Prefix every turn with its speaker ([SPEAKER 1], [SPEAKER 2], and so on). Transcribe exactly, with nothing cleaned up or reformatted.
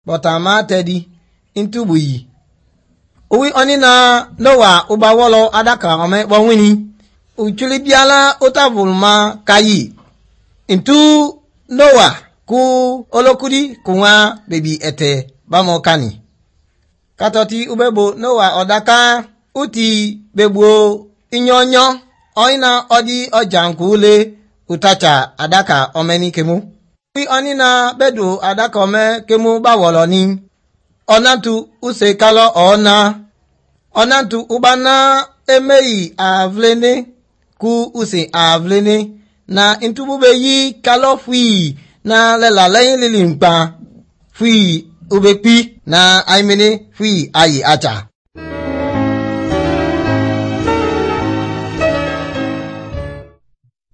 [SPEAKER 1] botama tedi into buyi uwi onina Noah ubawolo adaka ome bonwini uchuli biala otavulma kayi into Noah ku olokudi kunwa baby ete bamokani katoti ubebo Noah odaka uti bebo inyonyo oina odi ojankule utacha adaka omeni kemu wi onina bedu adaka ome kemu bawoloni onantu use kalo ona onantu ubana emei avlene ku use avlene na intubube yi kalo fui na lela leyin lilimpa fui ubepi na aimene fui ayi acha